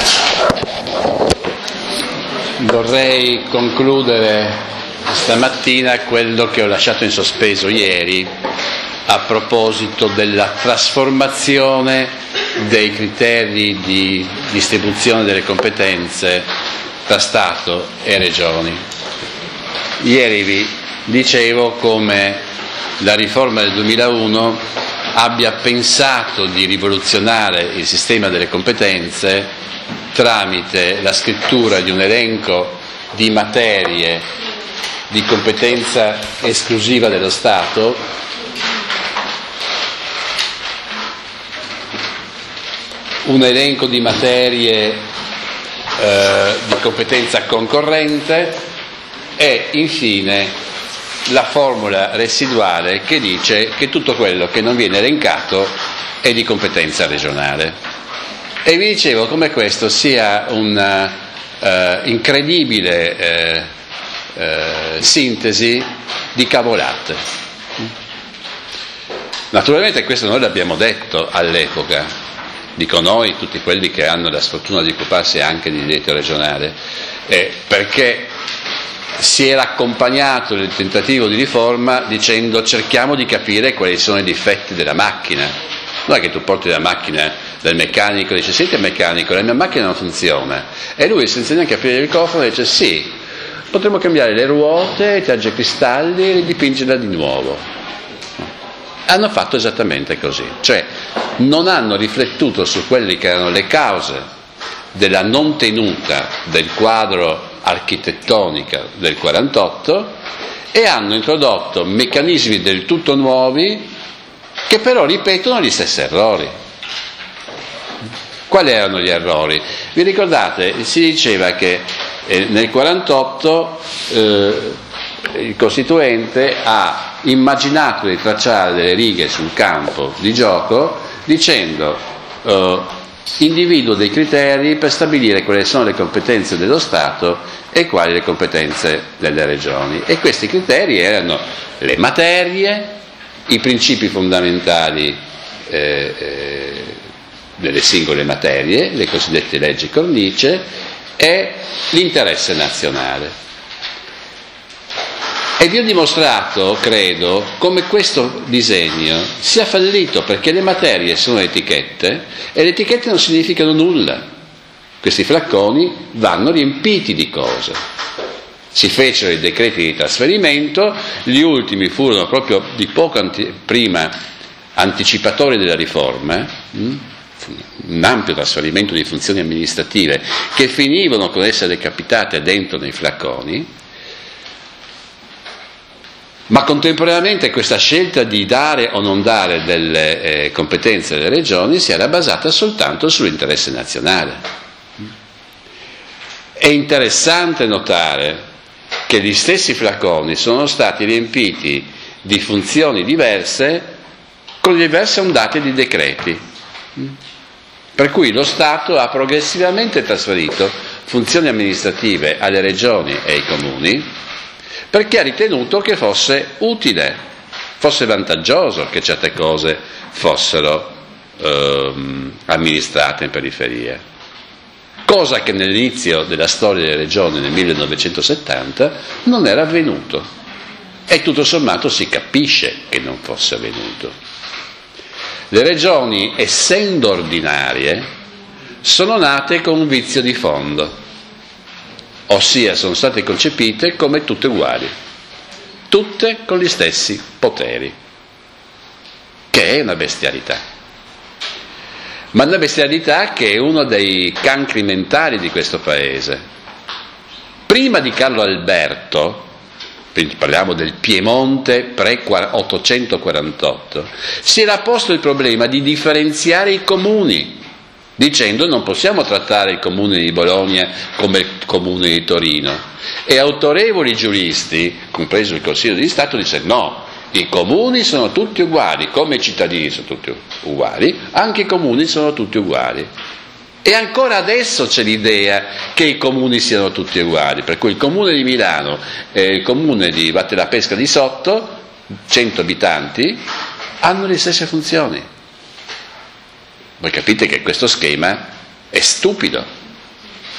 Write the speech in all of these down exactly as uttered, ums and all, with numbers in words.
Vorrei concludere stamattina quello che ho lasciato in sospeso ieri a proposito della trasformazione dei criteri di distribuzione delle competenze tra Stato e Regioni. Ieri vi dicevo come la riforma del duemilauno abbia pensato di rivoluzionare il sistema delle competenze tramite la scrittura di un elenco di materie di competenza esclusiva dello Stato, un elenco di materie eh, di competenza concorrente e infine la formula residuale che dice che tutto quello che non viene elencato è di competenza regionale. E vi dicevo come questo sia una uh, incredibile eh, eh, sintesi di cavolate. Naturalmente questo noi l'abbiamo detto all'epoca, dico noi, tutti quelli che hanno la sfortuna di occuparsi anche di diritto regionale, eh, perché si era accompagnato il tentativo di riforma dicendo cerchiamo di capire quali sono i difetti della macchina. Non è che tu porti la macchina del meccanico e dice senti meccanico, la mia macchina non funziona, e lui senza neanche aprire il cofano dice sì, potremmo cambiare le ruote, i tergicristalli e ridipingerla di nuovo. Hanno fatto esattamente così, cioè non hanno riflettuto su quelle che erano le cause della non tenuta del quadro architettonico del quarantotto e hanno introdotto meccanismi del tutto nuovi che però ripetono gli stessi errori. Quali erano gli errori? Vi ricordate? Si diceva che eh, nel quarantotto eh, il Costituente ha immaginato di tracciare delle righe sul campo di gioco dicendo eh, individuo dei criteri per stabilire quali sono le competenze dello Stato e quali le competenze delle regioni. E questi criteri erano le materie, i principi fondamentali eh, eh, delle singole materie, le cosiddette leggi cornice, e l'interesse nazionale. E vi ho dimostrato, credo, come questo disegno sia fallito, perché le materie sono etichette e le etichette non significano nulla. Questi flacconi vanno riempiti di cose. Si fecero i decreti di trasferimento, gli ultimi furono proprio di poco anti- prima anticipatori della riforma, hm? un ampio trasferimento di funzioni amministrative che finivano con essere capitate dentro nei flacconi, ma contemporaneamente questa scelta di dare o non dare delle eh, competenze alle regioni si era basata soltanto sull'interesse nazionale. È interessante notare che gli stessi flacconi sono stati riempiti di funzioni diverse con diverse ondate di decreti, per cui lo Stato ha progressivamente trasferito funzioni amministrative alle regioni e ai comuni perché ha ritenuto che fosse utile, fosse vantaggioso che certe cose fossero ehm, amministrate in periferia. Cosa che nell'inizio della storia delle regioni nel millenovecentosettanta non era avvenuto e tutto sommato si capisce che non fosse avvenuto. Le regioni, essendo ordinarie, sono nate con un vizio di fondo, ossia sono state concepite come tutte uguali, tutte con gli stessi poteri, che è una bestialità. Ma una bestialità che è uno dei cancri mentali di questo paese. Prima di Carlo Alberto, parliamo del Piemonte pre-ottocentoquarantotto, si era posto il problema di differenziare i comuni, dicendo non possiamo trattare il comune di Bologna come il comune di Torino. E autorevoli giuristi, compreso il Consiglio di Stato, disse no, i comuni sono tutti uguali, come i cittadini sono tutti uguali, anche i comuni sono tutti uguali. E ancora adesso c'è l'idea che i comuni siano tutti uguali, per cui il comune di Milano e il comune di Vatte la Pesca di Sotto, cento abitanti, hanno le stesse funzioni. Voi capite che questo schema è stupido,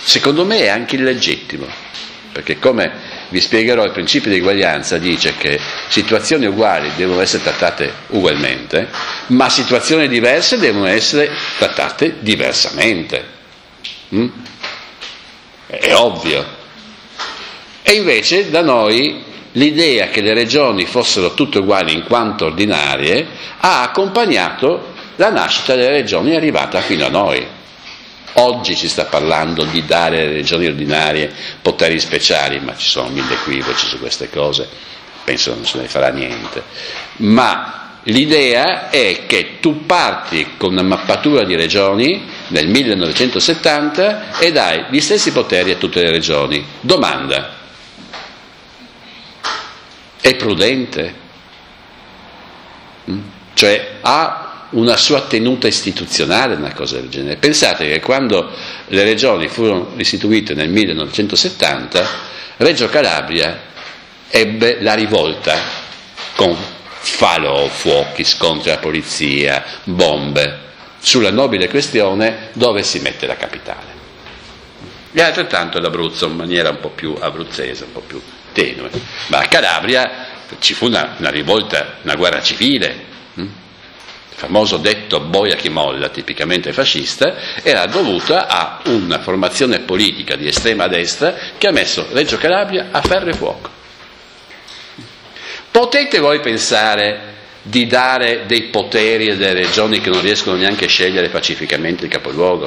secondo me è anche illegittimo, perché come vi spiegherò, il principio di eguaglianza dice che situazioni uguali devono essere trattate ugualmente, ma situazioni diverse devono essere trattate diversamente. Mm? È ovvio. E invece da noi l'idea che le regioni fossero tutte uguali in quanto ordinarie ha accompagnato la nascita delle regioni arrivata fino a noi. Oggi si sta parlando di dare alle regioni ordinarie poteri speciali, ma ci sono mille equivoci su queste cose, penso che non se ne farà niente. Ma l'idea è che tu parti con una mappatura di regioni nel millenovecentosettanta e dai gli stessi poteri a tutte le regioni. Domanda: è prudente? Cioè ha una sua tenuta istituzionale una cosa del genere? Pensate che quando le regioni furono istituite nel millenovecentosettanta, Reggio Calabria ebbe la rivolta con falò, fuochi, scontri alla polizia, bombe, sulla nobile questione dove si mette la capitale. E altrettanto l'Abruzzo in maniera un po' più abruzzese, un po' più tenue. Ma a Calabria ci fu una, una rivolta, una guerra civile. Il famoso detto boia chi molla, tipicamente fascista, era dovuta a una formazione politica di estrema destra che ha messo Reggio Calabria a ferro e fuoco. Potete voi pensare di dare dei poteri a delle regioni che non riescono neanche a scegliere pacificamente il capoluogo?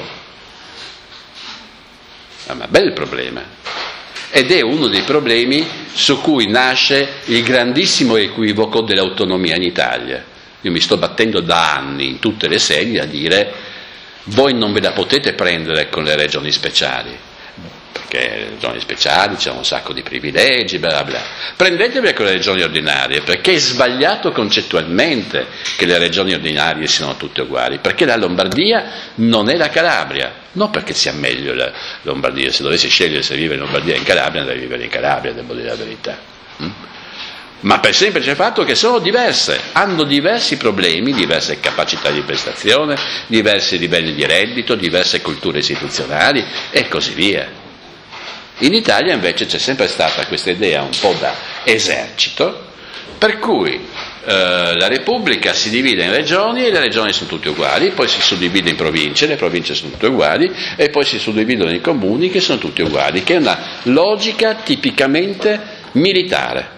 Ah, ma bel problema. Ed è uno dei problemi su cui nasce il grandissimo equivoco dell'autonomia in Italia. Io mi sto battendo da anni in tutte le sedi a dire: voi non ve la potete prendere con le regioni speciali, perché le regioni speciali c'è un sacco di privilegi, bla bla. Prendetevele con le regioni ordinarie, perché è sbagliato concettualmente che le regioni ordinarie siano tutte uguali, perché la Lombardia non è la Calabria, non perché sia meglio la Lombardia. Se dovessi scegliere se vivere in Lombardia o in Calabria, andrei a vivere in Calabria, devo dire la verità. Mm? Ma per semplice fatto che sono diverse, hanno diversi problemi, diverse capacità di prestazione, diversi livelli di reddito, diverse culture istituzionali e così via. In Italia invece c'è sempre stata questa idea un po' da esercito, per cui eh, la Repubblica si divide in regioni e le regioni sono tutte uguali, poi si suddivide in province, le province sono tutte uguali e poi si suddividono in comuni che sono tutti uguali, che è una logica tipicamente militare.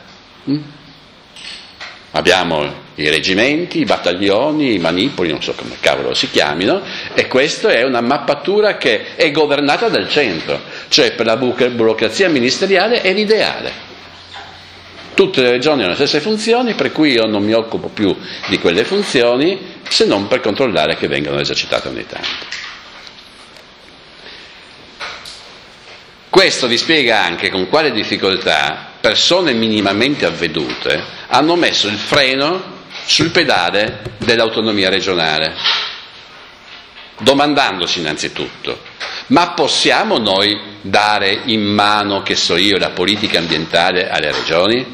Abbiamo i reggimenti, i battaglioni, i manipoli, non so come cavolo si chiamino, e questa è una mappatura che è governata dal centro, cioè per la burocrazia ministeriale è l'ideale. Tutte le regioni hanno le stesse funzioni, per cui io non mi occupo più di quelle funzioni se non per controllare che vengano esercitate ogni tanto. Questo vi spiega anche con quale difficoltà persone minimamente avvedute hanno messo il freno sul pedale dell'autonomia regionale, domandandosi innanzitutto: ma possiamo noi dare in mano, che so io, la politica ambientale alle regioni?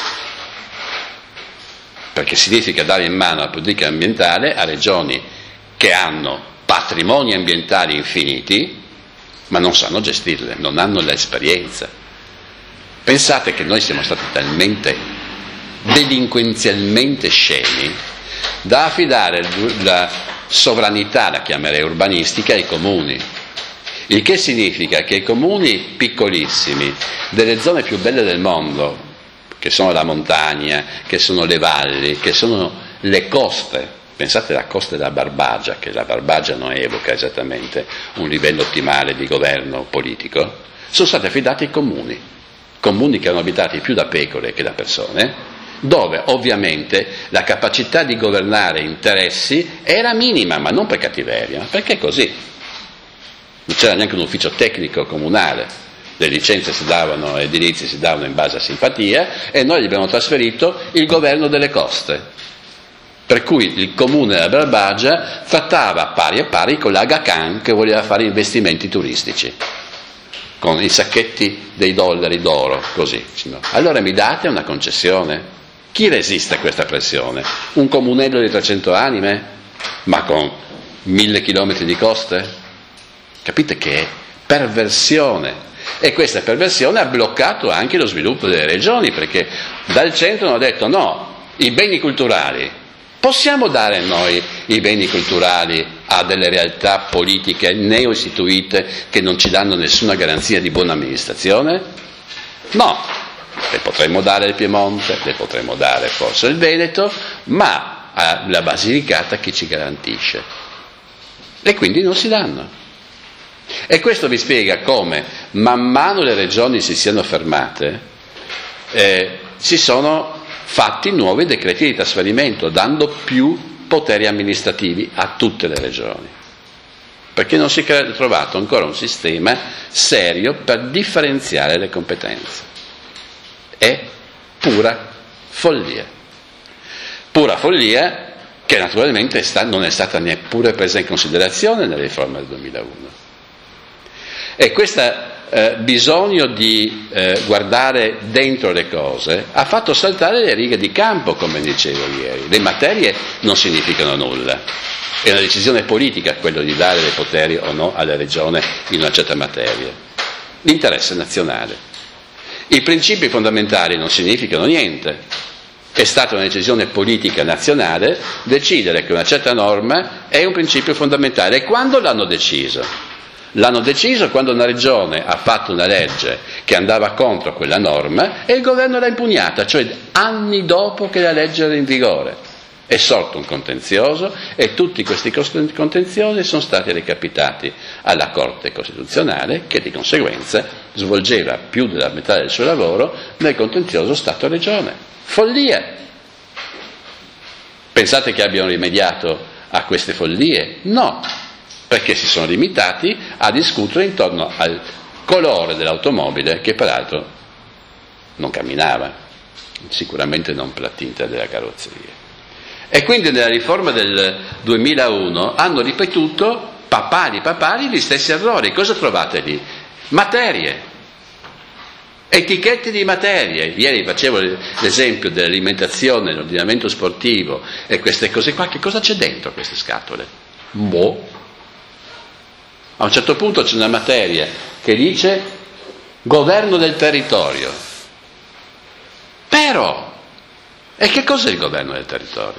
Perché significa dare in mano la politica ambientale a regioni che hanno patrimoni ambientali infiniti, ma non sanno gestirle, non hanno l'esperienza. Pensate che noi siamo stati talmente delinquenzialmente scemi da affidare la sovranità, la chiamerei urbanistica, ai comuni, il che significa che i comuni piccolissimi delle zone più belle del mondo, che sono la montagna, che sono le valli, che sono le coste, pensate alla costa della Barbagia, che la Barbagia non evoca esattamente un livello ottimale di governo politico, sono stati affidati ai comuni, comuni che erano abitati più da pecore che da persone, dove ovviamente la capacità di governare interessi era minima, ma non per cattiveria, ma perché così. Non c'era neanche un ufficio tecnico comunale, le licenze si davano, edilizie si davano in base a simpatia, e noi gli abbiamo trasferito il governo delle coste. Per cui il comune della Barbagia trattava pari a pari con l'Aga Khan che voleva fare investimenti turistici, con i sacchetti dei dollari d'oro, così. Allora mi date una concessione? Chi resiste a questa pressione? Un comunello di trecento anime? Ma con mille chilometri di coste? Capite che è perversione. E questa perversione ha bloccato anche lo sviluppo delle regioni, perché dal centro hanno detto no, i beni culturali, possiamo dare noi i beni culturali a delle realtà politiche neo-istituite che non ci danno nessuna garanzia di buona amministrazione? No, le potremmo dare il Piemonte, le potremmo dare forse il Veneto, ma alla Basilicata chi ci garantisce? E quindi non si danno. E questo vi spiega come man mano le regioni si siano fermate, eh, si sono fatti nuovi decreti di trasferimento, dando più poteri amministrativi a tutte le regioni, perché non si è trovato ancora un sistema serio per differenziare le competenze. È pura follia. Pura follia che naturalmente non è stata neppure presa in considerazione nella riforma del duemilauno. E questo eh, bisogno di eh, guardare dentro le cose ha fatto saltare le righe di campo, come dicevo ieri. Le materie non significano nulla, è una decisione politica quello di dare dei poteri o no alla regione in una certa materia. L'interesse nazionale. I principi fondamentali non significano niente. È stata una decisione politica nazionale decidere che una certa norma è un principio fondamentale. E quando l'hanno deciso? L'hanno deciso quando una regione ha fatto una legge che andava contro quella norma e il governo l'ha impugnata, cioè anni dopo che la legge era in vigore. È sorto un contenzioso e tutti questi contenziosi sono stati recapitati alla Corte Costituzionale, che di conseguenza svolgeva più della metà del suo lavoro nel contenzioso Stato-Regione. Follia! Pensate che abbiano rimediato a queste follie? No! Perché si sono limitati a discutere intorno al colore dell'automobile, che peraltro non camminava, sicuramente non per la tinta della carrozzeria. E quindi nella riforma del duemilauno hanno ripetuto papali papali gli stessi errori. Cosa trovate lì? Materie, etichette di materie. Ieri facevo l'esempio dell'alimentazione, dell'ordinamento sportivo e queste cose qua. Che cosa c'è dentro queste scatole? Boh. A un certo punto c'è una materia che dice governo del territorio. Però, e che cos'è il governo del territorio?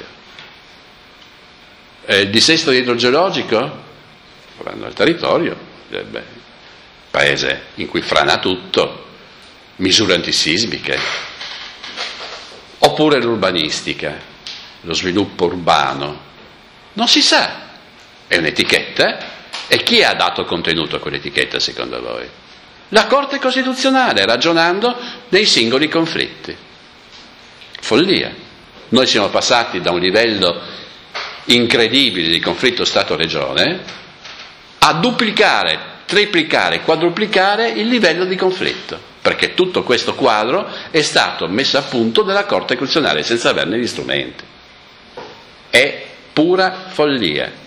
È il dissesto idrogeologico? Il governo del territorio, beh, paese in cui frana tutto, misure antisismiche, oppure l'urbanistica, lo sviluppo urbano. Non si sa, è un'etichetta. E chi ha dato contenuto a quell'etichetta secondo voi? La Corte Costituzionale, ragionando nei singoli conflitti. Follia. Noi siamo passati da un livello incredibile di conflitto Stato-Regione a duplicare, triplicare, quadruplicare il livello di conflitto, perché tutto questo quadro è stato messo a punto dalla Corte Costituzionale senza averne gli strumenti. È pura follia.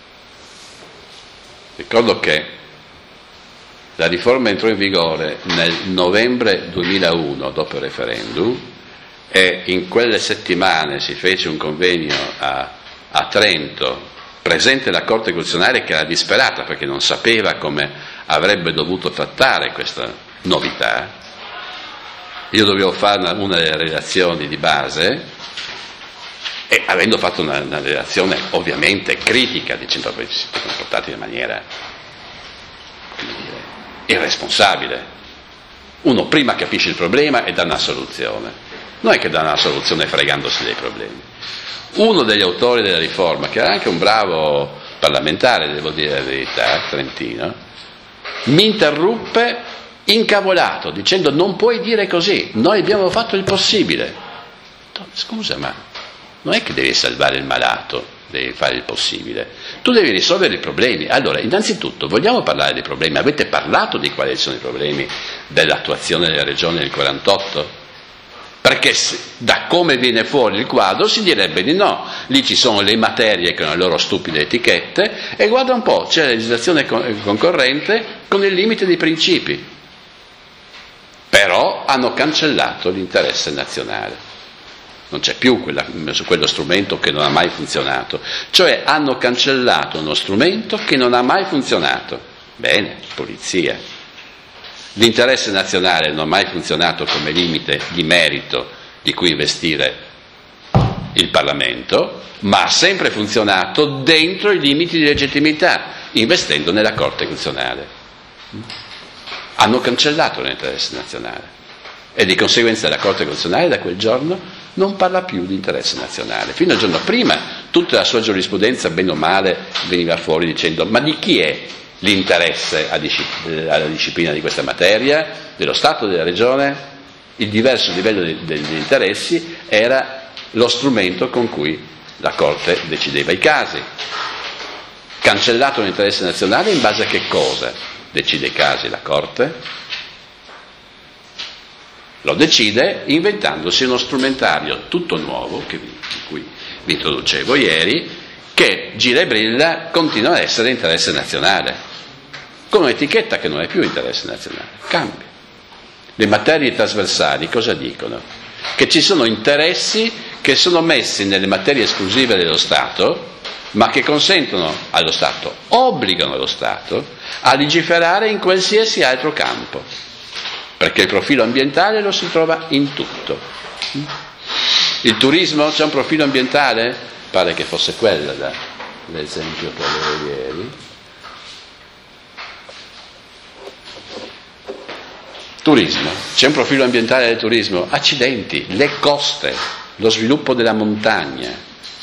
Ricordo che la riforma entrò in vigore nel novembre duemilauno, dopo il referendum, e in quelle settimane si fece un convegno a, a Trento, presente la Corte Costituzionale che era disperata perché non sapeva come avrebbe dovuto trattare questa novità. Io dovevo fare una, una delle relazioni di base e avendo fatto una, una relazione ovviamente critica, dicendo che si sono comportati in maniera, come dire, irresponsabile. Uno prima capisce il problema e dà una soluzione, non è che dà una soluzione fregandosi dei problemi. Uno degli autori della riforma, che era anche un bravo parlamentare, devo dire la verità, trentino, mi interruppe incavolato, dicendo non puoi dire così, noi abbiamo fatto il possibile. Scusa, ma non è che devi salvare il malato, devi fare il possibile, tu devi risolvere i problemi. Allora, innanzitutto, vogliamo parlare dei problemi? Avete parlato di quali sono i problemi dell'attuazione della regione del quarantotto? Perché da come viene fuori il quadro si direbbe di no, lì ci sono le materie con le loro stupide etichette e guarda un po', c'è la legislazione concorrente con il limite dei principi, però hanno cancellato l'interesse nazionale. Non c'è più quella, quello strumento che non ha mai funzionato, cioè hanno cancellato uno strumento che non ha mai funzionato. Bene, polizia. L'interesse nazionale non ha mai funzionato come limite di merito di cui investire il Parlamento, ma ha sempre funzionato dentro i limiti di legittimità, investendo nella Corte Costituzionale. Hanno cancellato l'interesse nazionale e di conseguenza la Corte Costituzionale da quel giorno non parla più di interesse nazionale. Fino al giorno prima tutta la sua giurisprudenza, bene o male, veniva fuori dicendo: ma di chi è l'interesse alla disciplina di questa materia? Dello Stato, della Regione? Il diverso livello degli interessi era lo strumento con cui la Corte decideva i casi. Cancellato l'interesse nazionale, in base a che cosa decide i casi la Corte? Lo decide inventandosi uno strumentario tutto nuovo, che vi, di cui vi introducevo ieri, che gira e brilla, continua a essere interesse nazionale, con un'etichetta che non è più interesse nazionale, cambia. Le materie trasversali cosa dicono? Che ci sono interessi che sono messi nelle materie esclusive dello Stato, ma che consentono allo Stato, obbligano lo Stato a legiferare in qualsiasi altro campo, perché il profilo ambientale lo si trova in tutto. Il turismo, c'è un profilo ambientale? Pare che fosse quello da, l'esempio che avevo ieri. Turismo, c'è un profilo ambientale del turismo? Accidenti, le coste, lo sviluppo della montagna,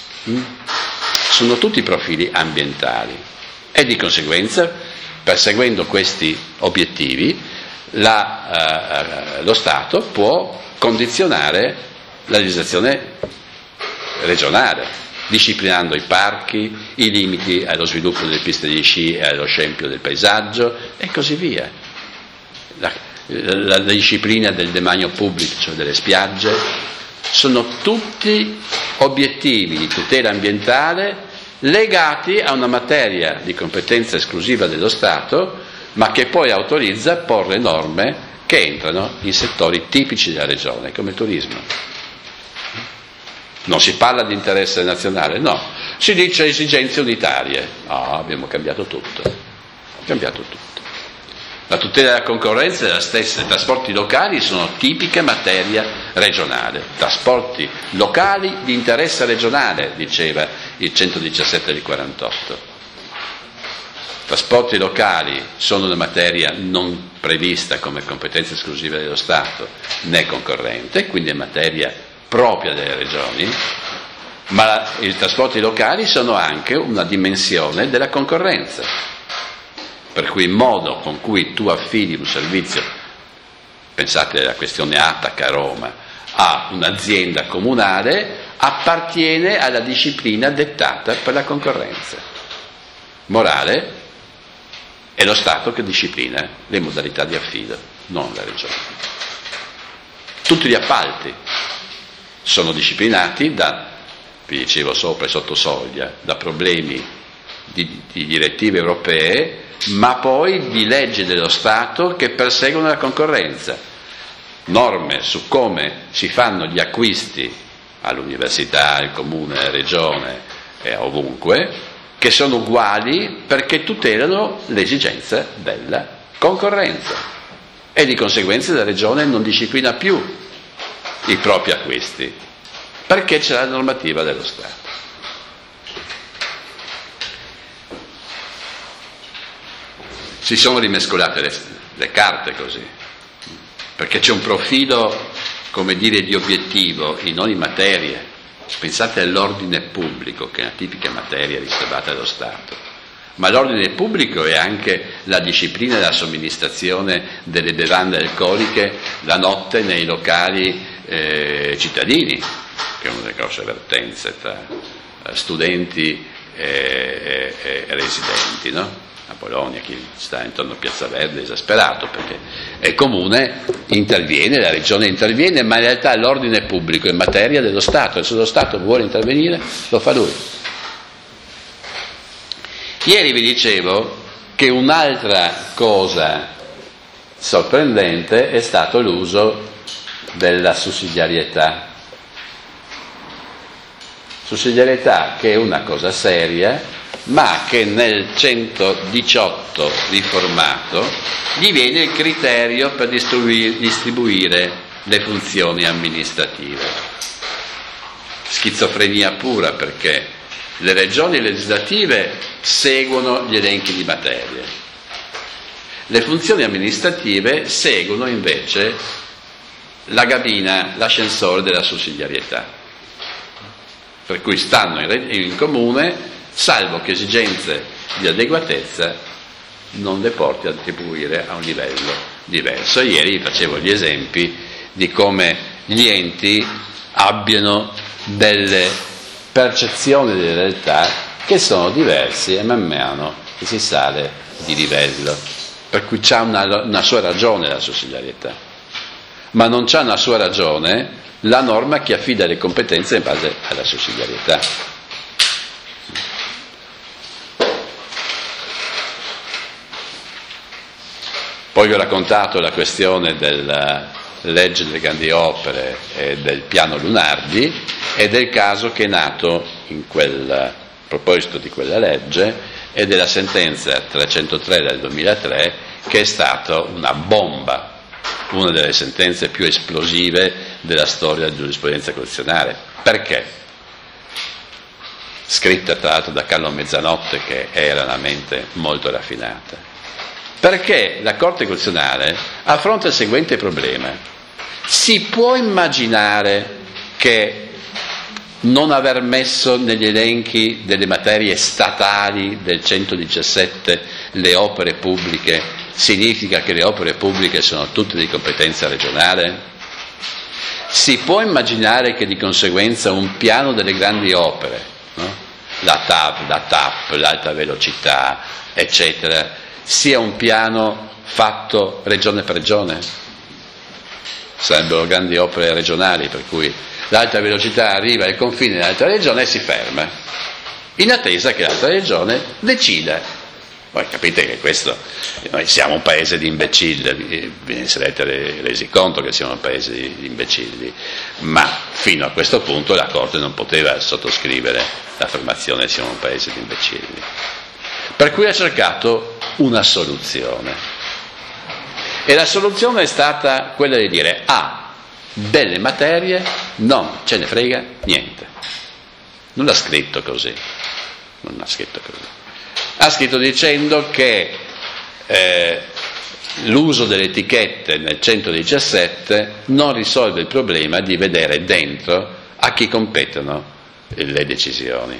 sono tutti profili ambientali e di conseguenza, perseguendo questi obiettivi, la, eh, lo Stato può condizionare la legislazione regionale, disciplinando i parchi, i limiti allo sviluppo delle piste di sci e allo scempio del paesaggio e così via. La, la, la disciplina del demanio pubblico, cioè delle spiagge, sono tutti obiettivi di tutela ambientale legati a una materia di competenza esclusiva dello Stato, ma che poi autorizza a porre norme che entrano in settori tipici della regione, come il turismo. Non si parla di interesse nazionale, no, si dice esigenze unitarie. No, abbiamo cambiato tutto, cambiato tutto. La tutela della concorrenza è la stessa, i trasporti locali sono tipica materia regionale, trasporti locali di interesse regionale, diceva il centodiciassette del quarantotto. Trasporti locali sono una materia non prevista come competenza esclusiva dello Stato né concorrente, quindi è materia propria delle regioni, ma i trasporti locali sono anche una dimensione della concorrenza, per cui il modo con cui tu affidi un servizio, pensate alla questione Atac a Roma, a un'azienda comunale, appartiene alla disciplina dettata per la concorrenza morale. È lo Stato che disciplina le modalità di affido, non la Regione. Tutti gli appalti sono disciplinati da, vi dicevo sopra e sotto soglia, da problemi di, di direttive europee, ma poi di leggi dello Stato che perseguono la concorrenza. Norme su come si fanno gli acquisti all'università, al comune, alla regione e ovunque, che sono uguali perché tutelano l'esigenza della concorrenza e di conseguenza la regione non disciplina più i propri acquisti perché c'è la normativa dello Stato. Si sono rimescolate le, le carte così, perché c'è un profilo, come dire, di obiettivo in ogni materia. Pensate all'ordine pubblico, che è una tipica materia riservata allo Stato, ma l'ordine pubblico è anche la disciplina della somministrazione delle bevande alcoliche la notte nei locali eh, cittadini, che è una delle grosse vertenze tra studenti e, e, e residenti, no? A Bologna, chi sta intorno a Piazza Verde è esasperato perché è comune, interviene, la regione interviene, ma in realtà l'ordine pubblico è materia dello Stato e se lo Stato vuole intervenire lo fa lui. Ieri vi dicevo che un'altra cosa sorprendente è stato l'uso della sussidiarietà. Sussidiarietà che è una cosa seria ma che nel centodiciotto riformato gli viene il criterio per distribuire le funzioni amministrative. Schizofrenia pura, perché le regioni legislative seguono gli elenchi di materie, le funzioni amministrative seguono invece la gabina, l'ascensore della sussidiarietà, per cui stanno in, in comune, salvo che esigenze di adeguatezza non le porti a attribuire a un livello diverso. E ieri facevo gli esempi di come gli enti abbiano delle percezioni della realtà che sono diversi e man mano che si sale di livello, per cui c'ha una, una sua ragione la sussidiarietà, ma non c'ha una sua ragione la norma che affida le competenze in base alla sussidiarietà. Poi vi ho raccontato la questione della legge delle grandi opere e del piano Lunardi e del caso che è nato in quel, a proposito di quella legge, e della sentenza trecentotré del duemilatré, che è stata una bomba, una delle sentenze più esplosive della storia della giurisprudenza costituzionale. Perché? Scritta tra l'altro da Carlo Mezzanotte, che era una mente molto raffinata. Perché la Corte Costituzionale affronta il seguente problema: si può immaginare che non aver messo negli elenchi delle materie statali del centodiciassette le opere pubbliche significa che le opere pubbliche sono tutte di competenza regionale? Si può immaginare che di conseguenza un piano delle grandi opere, no? la T A V, la T A P, l'alta velocità, eccetera, sia un piano fatto regione per regione? Sarebbero grandi opere regionali, per cui l'alta velocità arriva al confine dell'altra regione e si ferma, in attesa che l'altra regione decida. Poi capite che questo, noi siamo un paese di imbecilli, vi ne sarete resi conto che siamo un paese di imbecilli, ma fino a questo punto la Corte non poteva sottoscrivere l'affermazione che siamo un paese di imbecilli. Per cui ha cercato una soluzione, e la soluzione è stata quella di dire: ah, delle materie non ce ne frega niente. Non l'ha scritto così, non l'ha scritto così. Ha scritto dicendo che eh, l'uso delle etichette nel centodiciassette non risolve il problema di vedere dentro a chi competono le decisioni,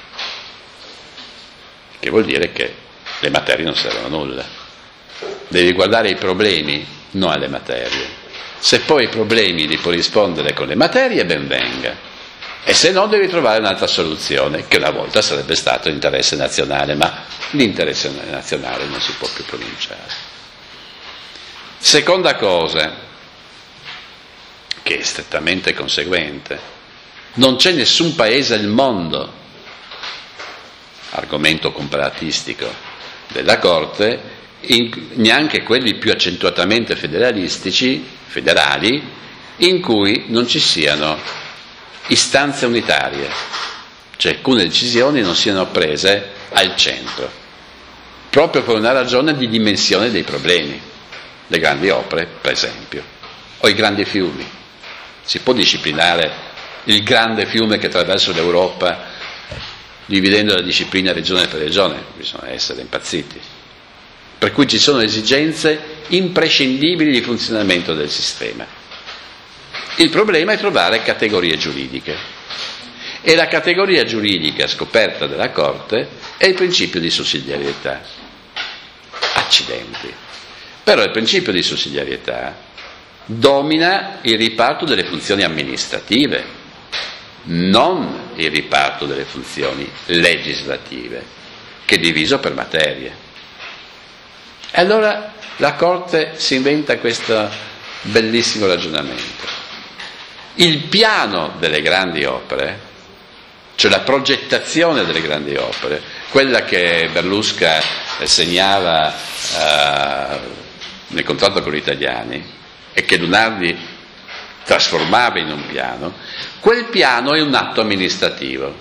che vuol dire che le materie non servono a nulla. Devi guardare i problemi, non alle materie. Se poi i problemi li puoi rispondere con le materie, ben venga, e se no devi trovare un'altra soluzione, che una volta sarebbe stato l'interesse nazionale, ma l'interesse nazionale non si può più pronunciare. Seconda cosa, che è strettamente conseguente: non c'è nessun paese al mondo, argomento comparatistico della Corte, in, neanche quelli più accentuatamente federalistici, federali, in cui non ci siano istanze unitarie, cioè alcune decisioni non siano prese al centro, proprio per una ragione di dimensione dei problemi. Le grandi opere, per esempio, o i grandi fiumi. Si può disciplinare il grande fiume che attraversa l'Europa dividendo la disciplina regione per regione? Bisogna essere impazziti. Per cui ci sono esigenze imprescindibili di funzionamento del sistema. Il problema è trovare categorie giuridiche, e la categoria giuridica scoperta dalla Corte è il principio di sussidiarietà. Accidenti. Però il principio di sussidiarietà domina il riparto delle funzioni amministrative, non il riparto delle funzioni legislative, che è diviso per materie. E allora la Corte si inventa questo bellissimo ragionamento. Il piano delle grandi opere, cioè la progettazione delle grandi opere, quella che Berlusca segnava uh, nel contratto con gli italiani e che Lunardi trasformava in un piano, quel piano è un atto amministrativo,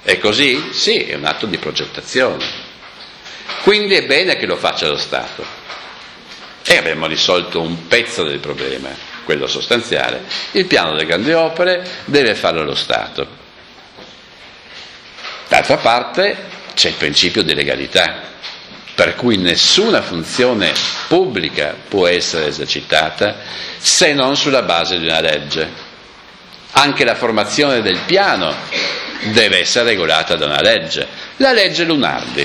È così? Sì, è un atto di progettazione. Quindi è bene che lo faccia lo Stato. E abbiamo risolto un pezzo del problema, quello sostanziale. Il piano delle grandi opere deve farlo lo Stato. D'altra parte c'è il principio di legalità, per cui nessuna funzione pubblica può essere esercitata se non sulla base di una legge. Anche la formazione del piano deve essere regolata da una legge, la legge Lunardi.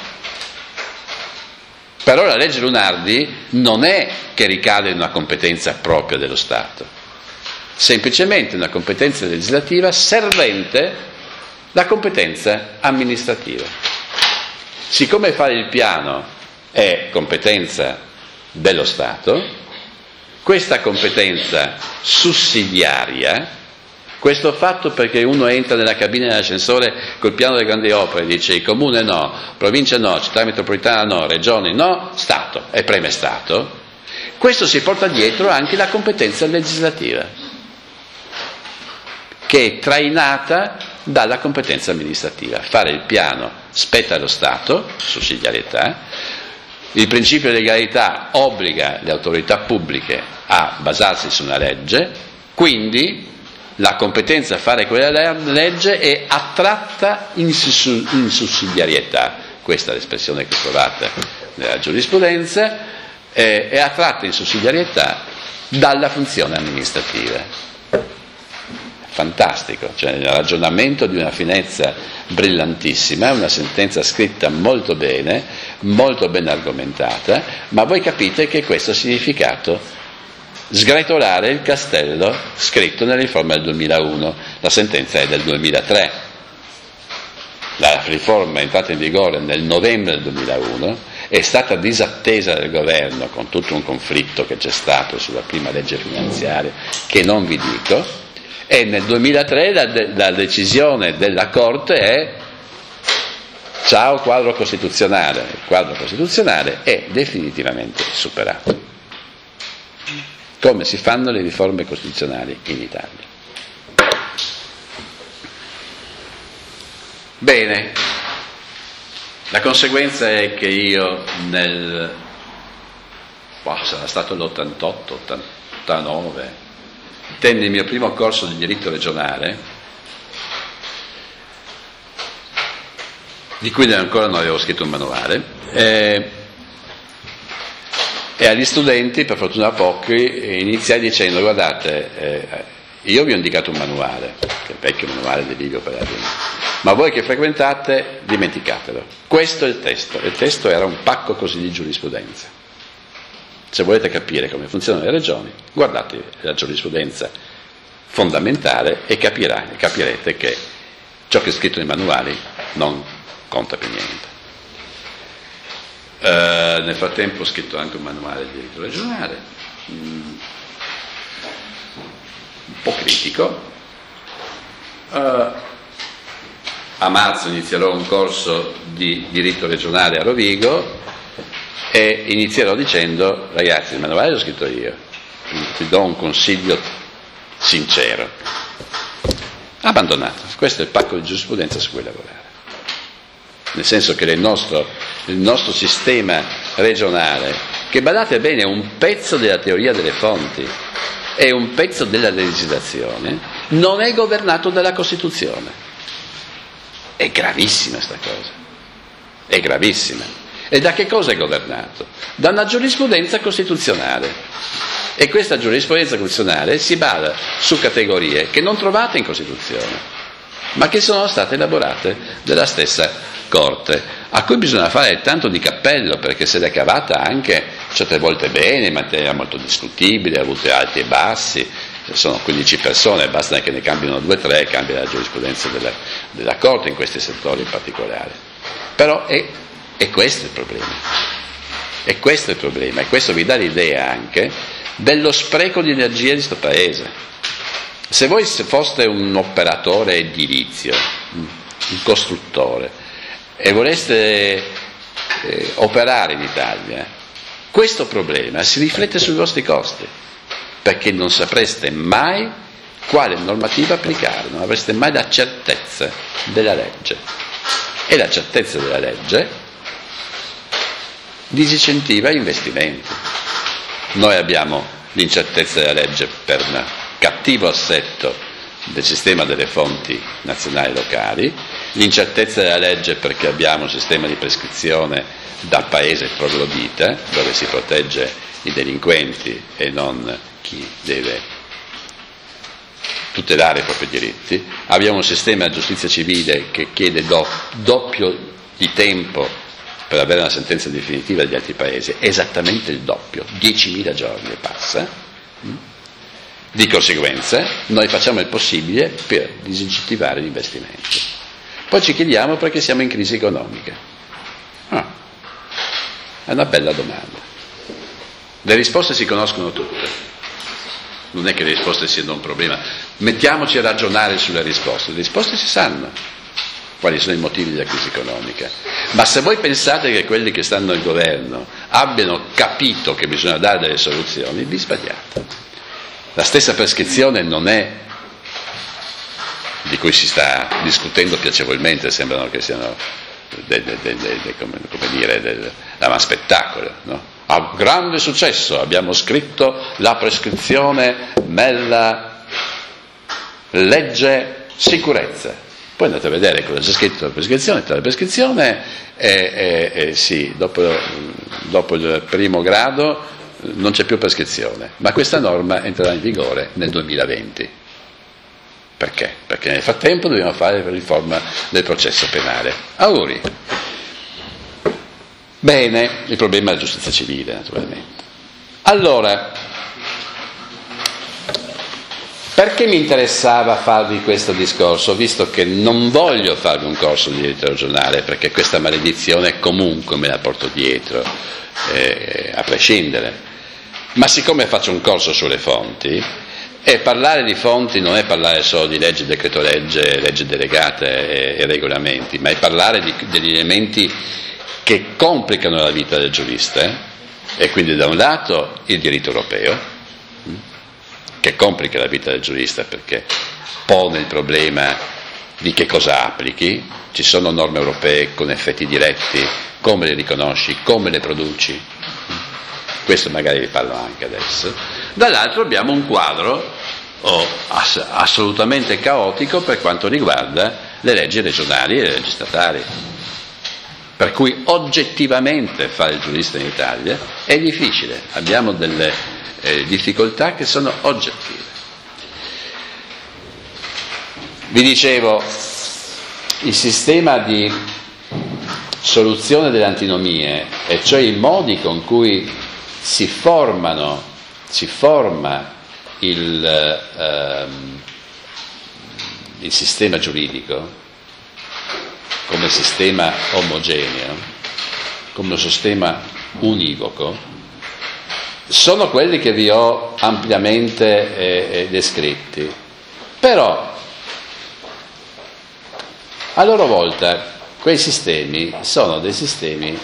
Però la legge Lunardi non è che ricade in una competenza propria dello Stato, semplicemente una competenza legislativa servente la competenza amministrativa. Siccome fare il piano è competenza dello Stato, questa competenza sussidiaria, questo fatto perché uno entra nella cabina dell'ascensore col piano delle grandi opere e dice il comune no, provincia no, città metropolitana no, regioni no, Stato, e preme Stato, questo si porta dietro anche la competenza legislativa, che è trainata dalla competenza amministrativa. Fare il piano spetta allo Stato, sussidiarietà, il principio di legalità obbliga le autorità pubbliche a basarsi su una legge, quindi la competenza a fare quella legge è attratta in, in sussidiarietà, questa è l'espressione che trovate nella giurisprudenza, eh, è attratta in sussidiarietà dalla funzione amministrativa. Fantastico, cioè il ragionamento di una finezza brillantissima, una sentenza scritta molto bene, molto ben argomentata, ma voi capite che questo ha significato sgretolare il castello scritto nella riforma del duemilauno, la sentenza è del duemilatré, la riforma è entrata in vigore nel novembre del duemilauno, è stata disattesa dal governo con tutto un conflitto che c'è stato sulla prima legge finanziaria che non vi dico, e nel duemilatré la, de- la decisione della Corte è ciao quadro costituzionale, il quadro costituzionale è definitivamente superato. Come si fanno le riforme costituzionali in Italia. Bene, la conseguenza è che io nel, wow, sarà stato l'ottantotto, ottantanove, tenni il mio primo corso di diritto regionale, di cui ancora non avevo scritto un manuale, eh, e agli studenti, per fortuna pochi, iniziai dicendo guardate, eh, io vi ho indicato un manuale, che è il vecchio manuale di Livio Pellegrini, ma voi che frequentate dimenticatelo, questo è il testo, il testo era un pacco così di giurisprudenza. Se volete capire come funzionano le regioni, guardate la giurisprudenza fondamentale e capirà, capirete che ciò che è scritto nei manuali non conta per niente. Uh, nel frattempo ho scritto anche un manuale di diritto regionale, um, un po' critico. Uh, a marzo inizierò un corso di diritto regionale a Rovigo e inizierò dicendo ragazzi il manuale l'ho scritto io, ti do un consiglio sincero, abbandonato, questo è il pacco di giurisprudenza su cui lavorare. Nel senso che il nostro, il nostro sistema regionale, che badate bene è un pezzo della teoria delle fonti, è un pezzo della legislazione, non è governato dalla Costituzione. È gravissima sta cosa, è gravissima. E da che cosa è governato? Da una giurisprudenza costituzionale. E questa giurisprudenza costituzionale si basa su categorie che non trovate in Costituzione, ma che sono state elaborate dalla stessa Corte, a cui bisogna fare tanto di cappello perché se l'è cavata anche certe volte bene, in materia molto discutibile, ha avuto alti e bassi, sono quindici persone, basta che ne cambino due o tre e cambia la giurisprudenza della, della Corte in questi settori in particolare. Però è, è questo il problema, è questo il problema, e questo vi dà l'idea anche dello spreco di energia di questo Paese. Se voi foste un operatore edilizio, un costruttore, e voleste eh, operare in Italia, questo problema si riflette sui vostri costi, perché non sapreste mai quale normativa applicare, non avreste mai la certezza della legge. E la certezza della legge disincentiva investimenti. Noi abbiamo l'incertezza della legge per un cattivo assetto del sistema delle fonti nazionali e locali, l'incertezza della legge perché abbiamo un sistema di prescrizione da paese troglodita, dove si protegge i delinquenti e non chi deve tutelare i propri diritti, abbiamo un sistema di giustizia civile che chiede do, doppio di tempo per avere una sentenza definitiva degli altri paesi, esattamente il doppio, diecimila giorni e passa. Di conseguenza noi facciamo il possibile per disincentivare gli investimenti. Poi ci chiediamo perché siamo in crisi economica. Ah, è una bella domanda. Le risposte si conoscono tutte. Non è che le risposte siano un problema. Mettiamoci a ragionare sulle risposte. Le risposte si sanno quali sono i motivi della crisi economica. Ma se voi pensate che quelli che stanno al governo abbiano capito che bisogna dare delle soluzioni, vi sbagliate. La stessa prescrizione non è, di cui si sta discutendo piacevolmente, sembrano che siano de, de, de, de, de, come, come dire, de, da spettacolo, no? A grande successo abbiamo scritto la prescrizione nella legge sicurezza. Poi andate a vedere cosa c'è scritto la prescrizione, la prescrizione è, è, è sì, dopo, dopo il primo grado non c'è più prescrizione, ma questa norma entrerà in vigore nel duemilaventi. Perché? Perché nel frattempo dobbiamo fare la riforma del processo penale. Auguri. Bene, il problema è la giustizia civile, naturalmente. Allora, perché mi interessava farvi questo discorso, visto che non voglio farvi un corso di diritto regionale, perché questa maledizione comunque me la porto dietro, eh, a prescindere. Ma siccome faccio un corso sulle fonti, e parlare di fonti non è parlare solo di leggi, decreto legge, leggi delegate e, e regolamenti, ma è parlare di, degli elementi che complicano la vita del giurista, e quindi da un lato il diritto europeo, che complica la vita del giurista perché pone il problema di che cosa applichi, ci sono norme europee con effetti diretti, come le riconosci, come le produci. Questo magari vi parlo anche adesso. Dall'altro abbiamo un quadro oh, ass- assolutamente caotico per quanto riguarda le leggi regionali e le leggi statali, per cui oggettivamente fare il giurista in Italia è difficile, abbiamo delle eh, difficoltà che sono oggettive. Vi dicevo, il sistema di soluzione delle antinomie, e cioè i modi con cui si formano, si forma il, ehm, il sistema giuridico come sistema omogeneo, come un sistema univoco, sono quelli che vi ho ampiamente eh, eh, descritti. Però, a loro volta, quei sistemi sono dei sistemi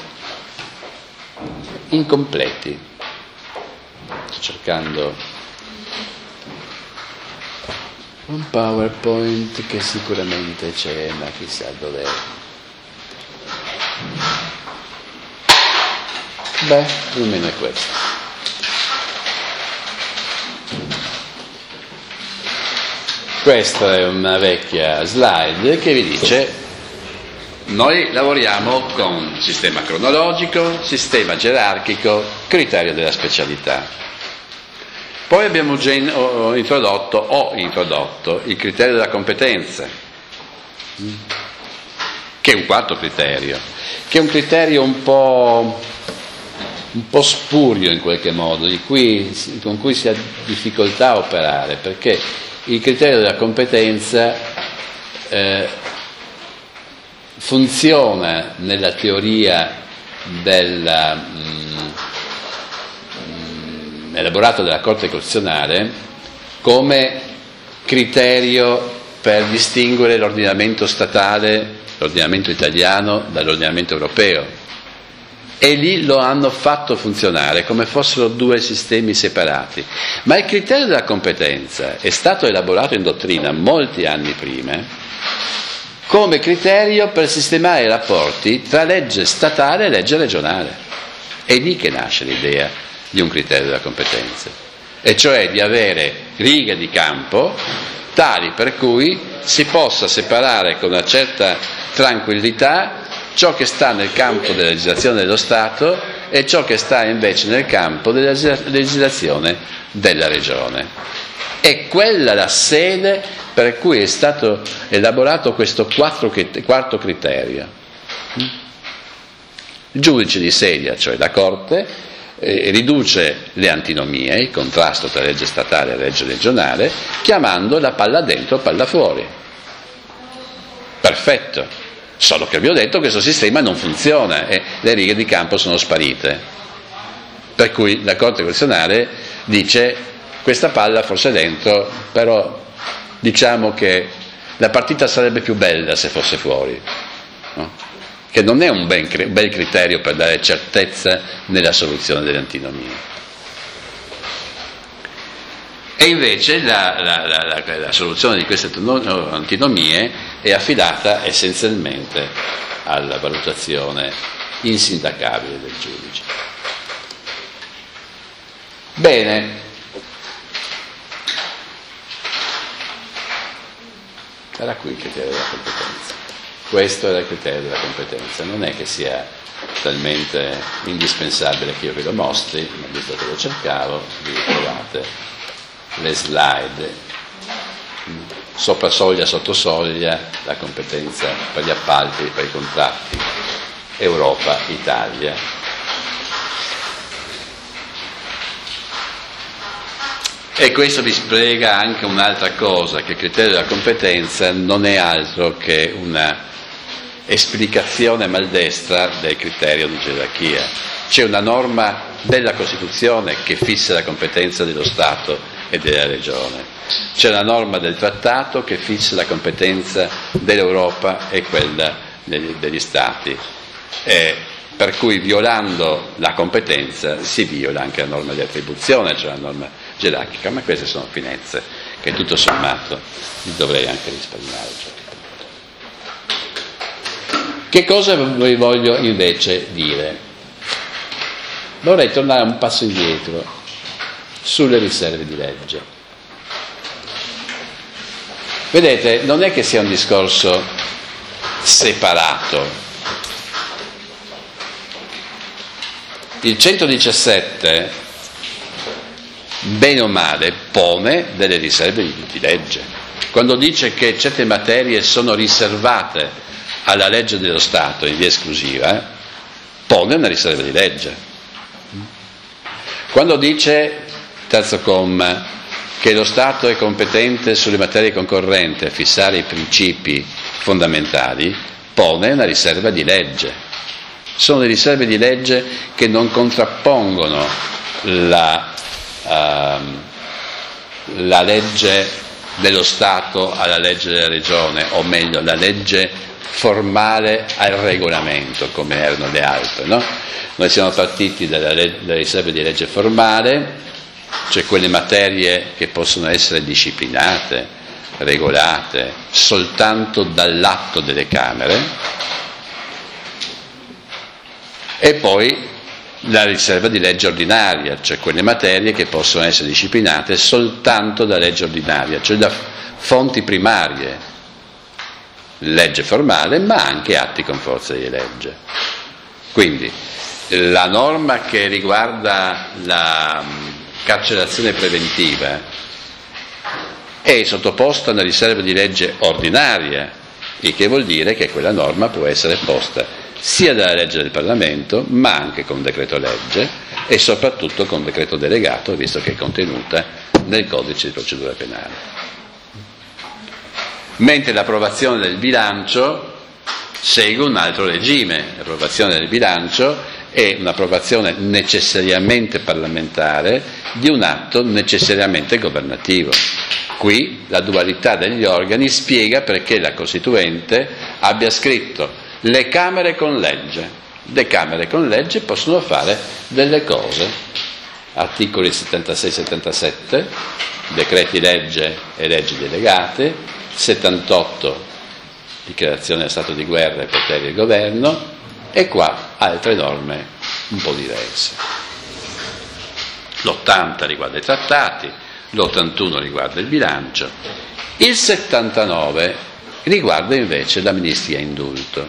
incompleti. Sto cercando un PowerPoint che sicuramente c'è, ma chissà dov'è. Beh, più o meno è questo. Questa è una vecchia slide che vi dice: noi lavoriamo con sistema cronologico, sistema gerarchico, criterio della specialità. Poi abbiamo gen- ho introdotto, ho introdotto il criterio della competenza, che è un quarto criterio, che è un criterio un po', un po' spurio in qualche modo, di cui, con cui si ha difficoltà a operare, perché il criterio della competenza eh, funziona nella teoria della, mh, mh, elaborata dalla Corte Costituzionale come criterio per distinguere l'ordinamento statale, l'ordinamento italiano dall'ordinamento europeo. e lì lo hanno fatto funzionare come fossero due sistemi separati. Ma il criterio della competenza è stato elaborato in dottrina molti anni prima come criterio per sistemare i rapporti tra legge statale e legge regionale. È lì che nasce l'idea di un criterio della competenza, e cioè di avere righe di campo tali per cui si possa separare con una certa tranquillità ciò che sta nel campo della legislazione dello Stato e ciò che sta invece nel campo della legislazione della Regione. È quella la sede per cui è stato elaborato questo quarto criterio. Il giudice di sedia, cioè la Corte, eh, riduce le antinomie, il contrasto tra legge statale e legge regionale, chiamando la palla dentro palla fuori. Perfetto. Solo che vi ho detto che questo sistema non funziona e le righe di campo sono sparite. Per cui la Corte Costituzionale dice: questa palla forse è dentro, però diciamo che la partita sarebbe più bella se fosse fuori. No? Che non è un ben, bel criterio per dare certezza nella soluzione delle antinomie. E invece la, la, la, la, la soluzione di queste antinomie è affidata essenzialmente alla valutazione insindacabile del giudice. Bene. Era qui il criterio della competenza. Questo era il criterio della competenza. Non è che sia talmente indispensabile che io ve lo mostri, ma visto che lo cercavo, vi trovate le slide, sopra soglia, sotto soglia, la competenza per gli appalti, per i contratti, Europa, Italia. E questo vi spiega anche un'altra cosa, che il criterio della competenza non è altro che una esplicazione maldestra del criterio di gerarchia. C'è una norma della Costituzione che fissa la competenza dello Stato e della Regione, c'è una norma del Trattato che fissa la competenza dell'Europa e quella degli, degli Stati, e per cui violando la competenza si viola anche la norma di attribuzione, cioè la norma gerarchica, ma queste sono finezze che tutto sommato vi dovrei anche risparmiare. Che cosa vi voglio invece dire? Vorrei tornare un passo indietro sulle riserve di legge. Vedete, non è che sia un discorso separato. Il centodiciassette, bene o male, pone delle riserve di legge. Quando dice che certe materie sono riservate alla legge dello Stato in via esclusiva, pone una riserva di legge. Quando dice, terzo comma, che lo Stato è competente sulle materie concorrenti a fissare i principi fondamentali, pone una riserva di legge. Sono le riserve di legge che non contrappongono la, uh, la legge dello Stato alla legge della Regione, o meglio, la legge formale al regolamento, come erano le altre, no? Noi siamo partiti dalla, leg- dalla riserva di legge formale, cioè quelle materie che possono essere disciplinate, regolate soltanto dall'atto delle Camere, e poi la riserva di legge ordinaria, cioè quelle materie che possono essere disciplinate soltanto da legge ordinaria, cioè da fonti primarie, legge formale, ma anche atti con forza di legge. Quindi la norma che riguarda la carcerazione preventiva è sottoposta a una riserva di legge ordinaria, il che vuol dire che quella norma può essere posta sia dalla legge del Parlamento, ma anche con decreto legge e soprattutto con decreto delegato, visto che è contenuta nel codice di procedura penale. Mentre l'approvazione del bilancio segue un altro regime. L'approvazione del bilancio è un'approvazione necessariamente parlamentare di un atto necessariamente governativo. Qui la dualità degli organi spiega perché la Costituente abbia scritto le Camere con legge, le Camere con legge possono fare delle cose, articoli settantasei settantasette, decreti legge e leggi delegate, settantotto, dichiarazione dello stato di guerra e poteri del governo, e qua altre norme un po' diverse. L'ottanta riguarda i trattati, l'ottantuno riguarda il bilancio, il settantanove riguarda invece l'amnistia e indulto.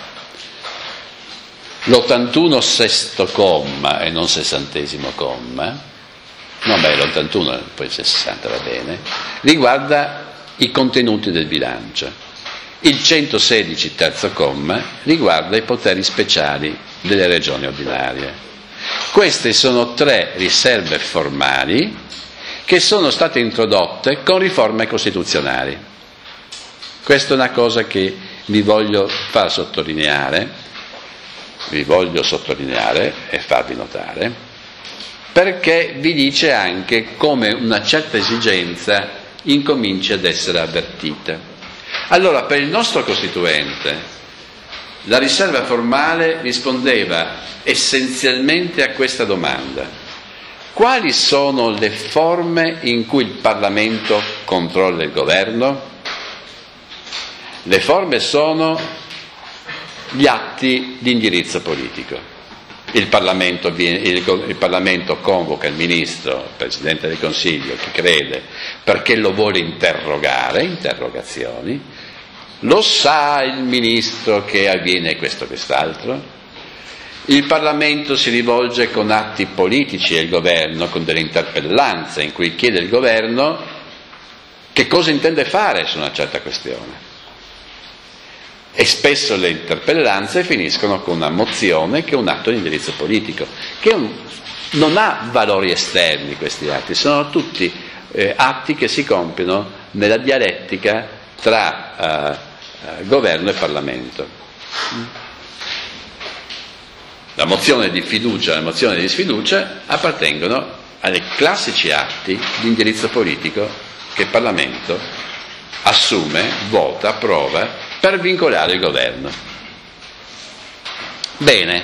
L'ottantuno sesto comma e non sessantesimo comma, no beh l'ottantuno poi il sessanta va bene, riguarda i contenuti del bilancio. Il centosedici terzo comma riguarda i poteri speciali delle regioni ordinarie. Queste sono tre riserve formali che sono state introdotte con riforme costituzionali. Questa è una cosa che vi voglio far sottolineare, vi voglio sottolineare e farvi notare, perché vi dice anche come una certa esigenza incominci ad essere avvertita. Allora, per il nostro Costituente, la riserva formale rispondeva essenzialmente a questa domanda: quali sono le forme in cui il Parlamento controlla il governo? Le forme sono gli atti di indirizzo politico. Il Parlamento, viene, il, il Parlamento convoca il Ministro, il Presidente del Consiglio, chi crede, perché lo vuole interrogare, interrogazioni. Lo sa il Ministro che avviene questo o quest'altro? Il Parlamento si rivolge con atti politici al Governo, con delle interpellanze in cui chiede al Governo che cosa intende fare su una certa questione. E spesso le interpellanze finiscono con una mozione che è un atto di indirizzo politico, che un, non ha valori esterni questi atti, sono tutti eh, atti che si compiono nella dialettica tra eh, eh, governo e Parlamento. La mozione di fiducia e la mozione di sfiducia appartengono ai classici atti di indirizzo politico che il Parlamento assume, vota, approva per vincolare il governo. Bene,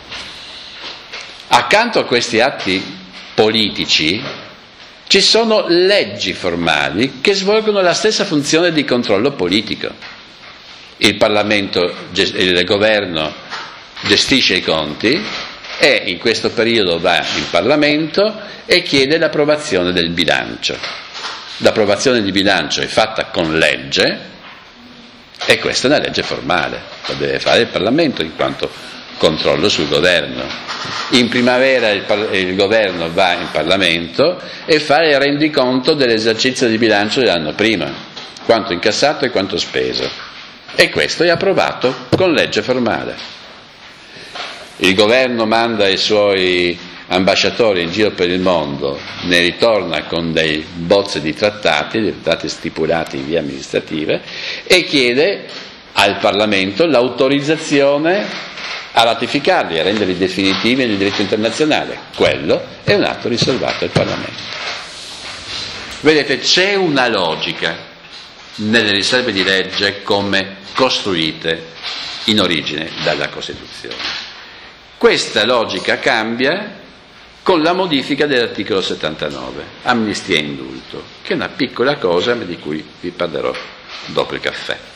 accanto a questi atti politici ci sono leggi formali che svolgono la stessa funzione di controllo politico. Il Parlamento, il governo gestisce i conti e in questo periodo va in Parlamento e chiede l'approvazione del bilancio. L'approvazione di bilancio è fatta con legge e questa è una legge formale, lo deve fare il Parlamento in quanto controllo sul governo. In primavera il, il governo va in Parlamento e fa il rendiconto dell'esercizio di bilancio dell'anno prima, quanto incassato e quanto speso, e questo è approvato con legge formale. Il governo manda i suoi ambasciatori in giro per il mondo, ne ritorna con dei bozze di trattati, dei trattati stipulati in via amministrativa, e chiede al Parlamento l'autorizzazione a ratificarli, a renderli definitivi nel diritto internazionale. Quello è un atto riservato al Parlamento. Vedete, c'è una logica nelle riserve di legge come costruite in origine dalla Costituzione. Questa logica cambia con la modifica dell'articolo settantanove, amnistia e indulto, che è una piccola cosa di cui vi parlerò dopo il caffè.